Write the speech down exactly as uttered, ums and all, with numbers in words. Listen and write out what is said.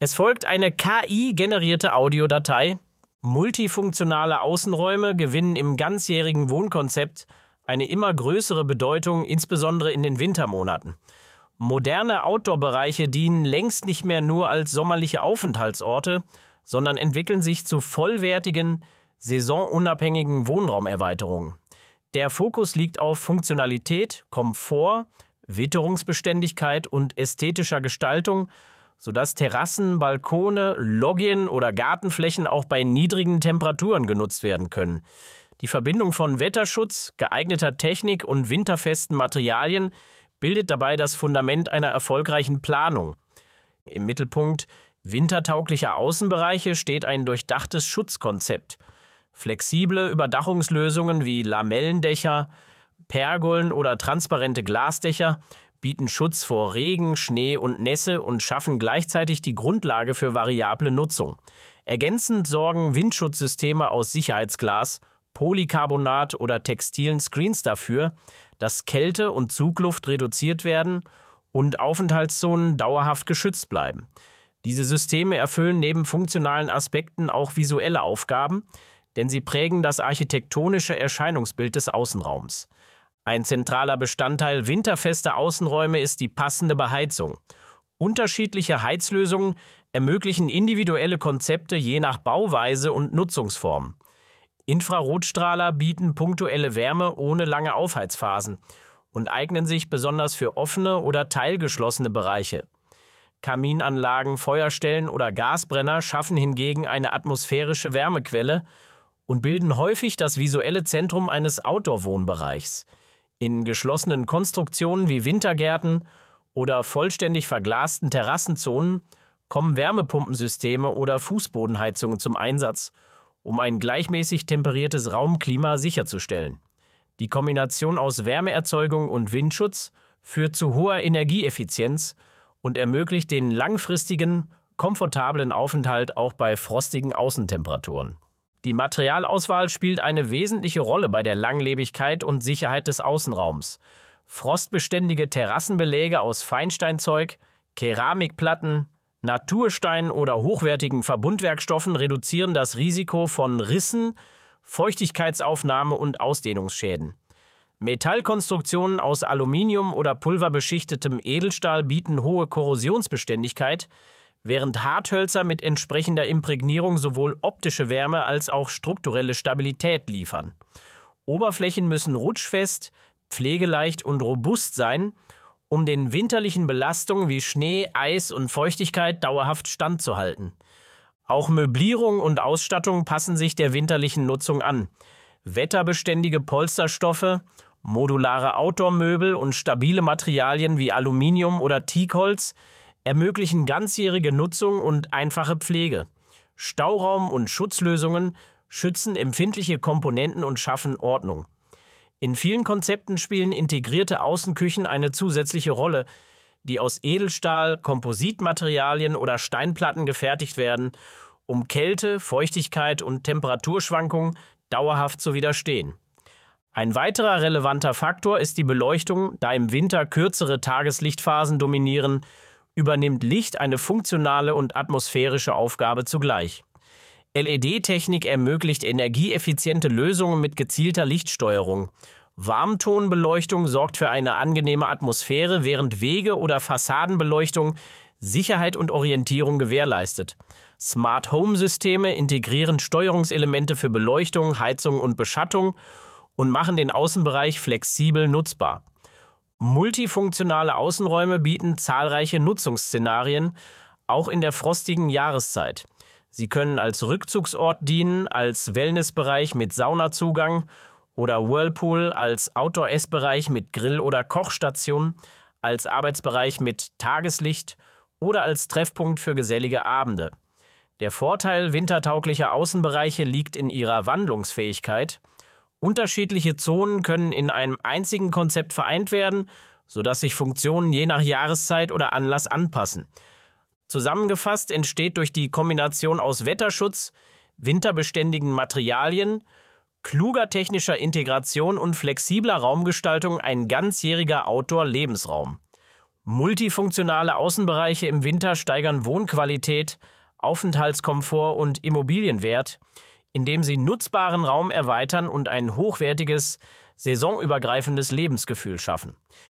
Es folgt eine K I-generierte Audiodatei. Multifunktionale Außenräume gewinnen im ganzjährigen Wohnkonzept eine immer größere Bedeutung, insbesondere in den Wintermonaten. Moderne Outdoor-Bereiche dienen längst nicht mehr nur als sommerliche Aufenthaltsorte, sondern entwickeln sich zu vollwertigen, saisonunabhängigen Wohnraumerweiterungen. Der Fokus liegt auf Funktionalität, Komfort, Witterungsbeständigkeit und ästhetischer Gestaltung, sodass Terrassen, Balkone, Loggien oder Gartenflächen auch bei niedrigen Temperaturen genutzt werden können. Die Verbindung von Wetterschutz, geeigneter Technik und winterfesten Materialien bildet dabei das Fundament einer erfolgreichen Planung. Im Mittelpunkt wintertauglicher Außenbereiche steht ein durchdachtes Schutzkonzept. Flexible Überdachungslösungen wie Lamellendächer, Pergolen oder transparente Glasdächer bieten Schutz vor Regen, Schnee und Nässe und schaffen gleichzeitig die Grundlage für variable Nutzung. Ergänzend sorgen Windschutzsysteme aus Sicherheitsglas, Polycarbonat oder textilen Screens dafür, dass Kälte und Zugluft reduziert werden und Aufenthaltszonen dauerhaft geschützt bleiben. Diese Systeme erfüllen neben funktionalen Aspekten auch visuelle Aufgaben, denn sie prägen das architektonische Erscheinungsbild des Außenraums. Ein zentraler Bestandteil winterfester Außenräume ist die passende Beheizung. Unterschiedliche Heizlösungen ermöglichen individuelle Konzepte je nach Bauweise und Nutzungsform. Infrarotstrahler bieten punktuelle Wärme ohne lange Aufheizphasen und eignen sich besonders für offene oder teilgeschlossene Bereiche. Kaminanlagen, Feuerstellen oder Gasbrenner schaffen hingegen eine atmosphärische Wärmequelle und bilden häufig das visuelle Zentrum eines Outdoor-Wohnbereichs. In geschlossenen Konstruktionen wie Wintergärten oder vollständig verglasten Terrassenzonen kommen Wärmepumpensysteme oder Fußbodenheizungen zum Einsatz, um ein gleichmäßig temperiertes Raumklima sicherzustellen. Die Kombination aus Wärmeerzeugung und Windschutz führt zu hoher Energieeffizienz und ermöglicht den langfristigen, komfortablen Aufenthalt auch bei frostigen Außentemperaturen. Die Materialauswahl spielt eine wesentliche Rolle bei der Langlebigkeit und Sicherheit des Außenraums. Frostbeständige Terrassenbeläge aus Feinsteinzeug, Keramikplatten, Naturstein oder hochwertigen Verbundwerkstoffen reduzieren das Risiko von Rissen, Feuchtigkeitsaufnahme und Ausdehnungsschäden. Metallkonstruktionen aus Aluminium oder pulverbeschichtetem Edelstahl bieten hohe Korrosionsbeständigkeit, während Harthölzer mit entsprechender Imprägnierung sowohl optische Wärme als auch strukturelle Stabilität liefern. Oberflächen müssen rutschfest, pflegeleicht und robust sein, um den winterlichen Belastungen wie Schnee, Eis und Feuchtigkeit dauerhaft standzuhalten. Auch Möblierung und Ausstattung passen sich der winterlichen Nutzung an. Wetterbeständige Polsterstoffe, modulare Outdoor-Möbel und stabile Materialien wie Aluminium oder Teakholz ermöglichen ganzjährige Nutzung und einfache Pflege. Stauraum- und Schutzlösungen schützen empfindliche Komponenten und schaffen Ordnung. In vielen Konzepten spielen integrierte Außenküchen eine zusätzliche Rolle, die aus Edelstahl, Kompositmaterialien oder Steinplatten gefertigt werden, um Kälte, Feuchtigkeit und Temperaturschwankungen dauerhaft zu widerstehen. Ein weiterer relevanter Faktor ist die Beleuchtung, da im Winter kürzere Tageslichtphasen dominieren, übernimmt Licht eine funktionale und atmosphärische Aufgabe zugleich. L E D-Technik ermöglicht energieeffiziente Lösungen mit gezielter Lichtsteuerung. Warmtonbeleuchtung sorgt für eine angenehme Atmosphäre, während Wege- oder Fassadenbeleuchtung Sicherheit und Orientierung gewährleistet. Smart-Home-Systeme integrieren Steuerungselemente für Beleuchtung, Heizung und Beschattung und machen den Außenbereich flexibel nutzbar. Multifunktionale Außenräume bieten zahlreiche Nutzungsszenarien, auch in der frostigen Jahreszeit. Sie können als Rückzugsort dienen, als Wellnessbereich mit Saunazugang oder Whirlpool, als Outdoor-Essbereich mit Grill- oder Kochstation, als Arbeitsbereich mit Tageslicht oder als Treffpunkt für gesellige Abende. Der Vorteil wintertauglicher Außenbereiche liegt in ihrer Wandlungsfähigkeit. Unterschiedliche Zonen können in einem einzigen Konzept vereint werden, sodass sich Funktionen je nach Jahreszeit oder Anlass anpassen. Zusammengefasst entsteht durch die Kombination aus Wetterschutz, winterbeständigen Materialien, kluger technischer Integration und flexibler Raumgestaltung ein ganzjähriger Outdoor-Lebensraum. Multifunktionale Außenbereiche im Winter steigern Wohnqualität, Aufenthaltskomfort und Immobilienwert, indem sie nutzbaren Raum erweitern und ein hochwertiges, saisonübergreifendes Lebensgefühl schaffen.